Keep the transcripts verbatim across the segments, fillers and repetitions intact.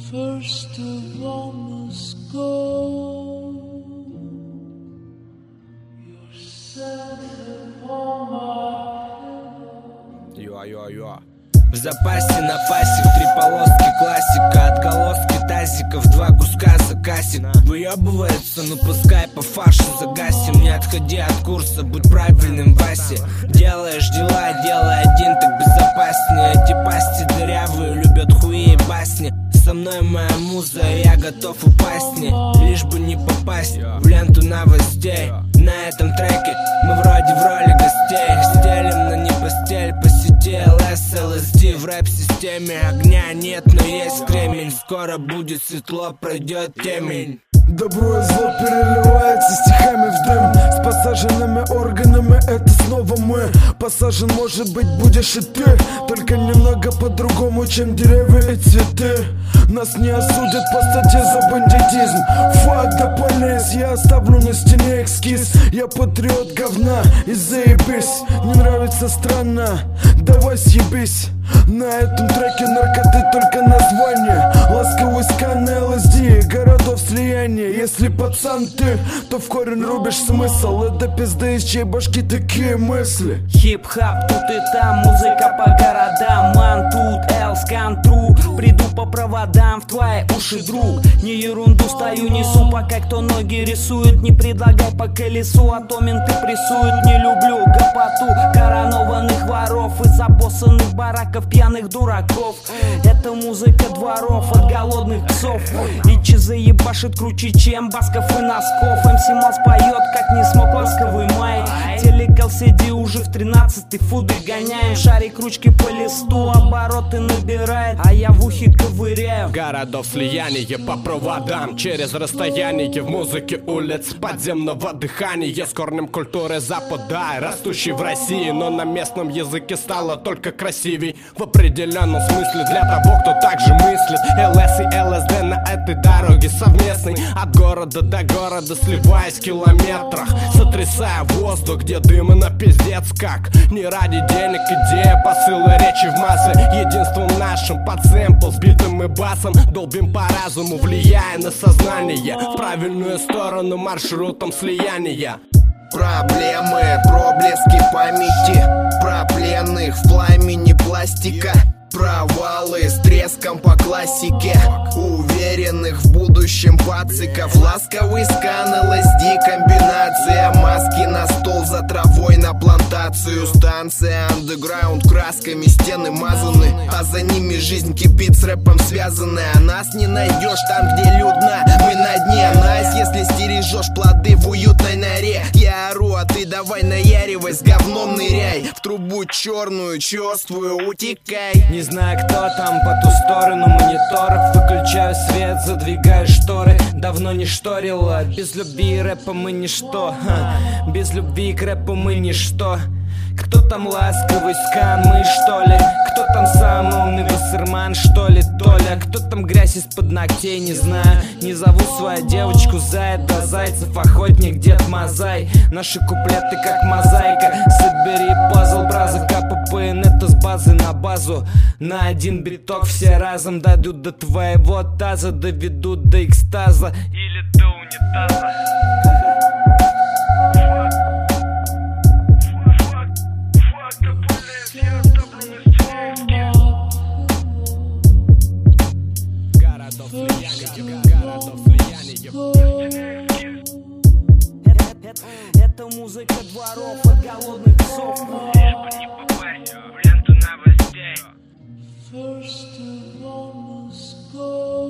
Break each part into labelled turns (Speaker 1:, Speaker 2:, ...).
Speaker 1: First of all must go. You're set upon my pillow.
Speaker 2: Йо-йо-йо. В запасе на пасек три полоски классика, отголоски тазиков, два куска закасик. Выебывается, ну пускай по фаршу загасим. Не отходи от курса, будь правильным, Васе. Делаешь дела, делай один, так безопаснее. Эти пасти дырявые любят хуи и басни. Со мной моя муза, я готов упасть не, лишь бы не попасть в ленту новостей. На этом треке мы вроде в роли гостей. Стелим, но не постель, по сети эл эс, эл эс ди. В рэп-системе огня нет, но есть кремень. Скоро будет светло, пройдет темень.
Speaker 3: Добро и зло переливается стихами в дым. С посаженными органами это снова мы. Посажен, может быть, будешь и ты, только немного по-другому, чем деревья и цветы. Нас не осудят по статье за бандитизм. Fuck the police, я оставлю на стене эскиз. Я патриот говна и заебись. Не нравится странно, давай съебись. На этом треке наркоты только название. Ласковый скан на эл эс ди, городов слияние. Если пацан ты, то в корень рубишь смысл. Это пизда, из чьей башки такие мысли.
Speaker 4: Хип-хап тут и там, музыка по городам. Ман тут, элс кантру. Приду по проводам в твои уши, друг. Не ерунду стою, несу, пока кто ноги рисует. Не предлагай по колесу, а то менты прессуют. Не люблю гопоту коронованных воров из обоссанных бараков пьяных дураков. Это музыка дворов от голодных псов. И чизы ебашит круче, чем басков и носков. эм си Мас поет, как не смог ласковый май. Телек эл си ди уже в тринадцатый фуды гоняем. Шарик ручки по листу, обороты набирает, а я в ухе ковыряю.
Speaker 2: Городов слияние по проводам через расстояние. В музыке улиц подземного дыхания. С корнем культуры Запада, растущей в России, но на местном языке стало только красивей. В определенном смысле для того, кто так же мыслит. эл эс и эл эс ди на этой дороге совместной. От города до города сливаясь в километрах, сотрясая воздух, где дым и на пиздец как. Не ради денег идея посыла речи в массы. Единством нашим под сэмпл с битом и басом долбим по разуму, влияя на сознание в правильную сторону маршрутом слияния.
Speaker 5: Проблемы, проблески памяти про пленных в пламени пластика. Провалы с треском по классике уверенных в будущем пациков. Ласковый скан эл эс ди, комбинация маски на стол, за травой на плантацию. Станция андеграунд, красками стены мазаны, а за ними жизнь кипит с рэпом связанная. Нас не найдешь там, где людно, мы на дне. Найс, если стережешь плоды в уютной норе. Я ору, а ты давай наяривай, с говном ныряй. В трубу черную, черствую, утекай.
Speaker 4: Не знаю, кто там по ту сторону мониторов. Выключаю свет, задвигаю шторы. Давно не шторила. Без любви и рэпа мы ничто. Ха. Без любви к рэпу мы ничто. Кто там ласковый скан, мы что ли? Кто там самый умный басырман, что ли, Толя? Кто там грязь из-под ногтей, не знаю. Не зову свою девочку Заяц, до Зайцев охотник, Дед Мазай. Наши куплеты как мозаика. Собери пазл, браза, КППН, это с базы на базу. На один биток все разом дойдут до твоего таза, доведут до экстаза или до унитаза. Это музыка дворов от голодных псов. Лишь бы не попасть в ленту новостей.
Speaker 1: First of all must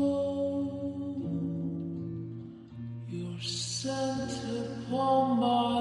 Speaker 1: go. You're sent upon my